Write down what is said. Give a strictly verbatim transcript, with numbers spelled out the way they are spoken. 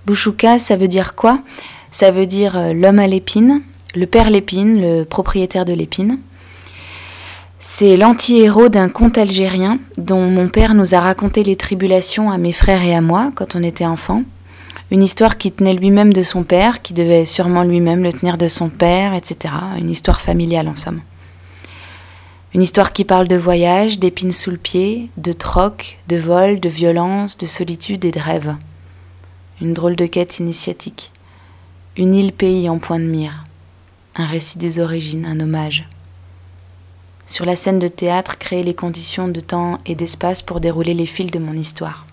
Bouchouka, ça veut dire quoi? Ça veut dire euh, l'homme à l'épine, le père Lépine, le propriétaire de l'épine. C'est l'anti-héros d'un conte algérien dont mon père nous a raconté les tribulations à mes frères et à moi quand on était enfants. Une histoire qui tenait lui-même de son père, qui devait sûrement lui-même le tenir de son père, et cetera. Une histoire familiale en somme. Une histoire qui parle de voyage, d'épines sous le pied, de troc, de vol, de violence, de solitude et de rêve. Une drôle de quête initiatique. Une île-pays en point de mire. Un récit des origines, un hommage. Sur la scène de théâtre, créer les conditions de temps et d'espace pour dérouler les fils de mon histoire.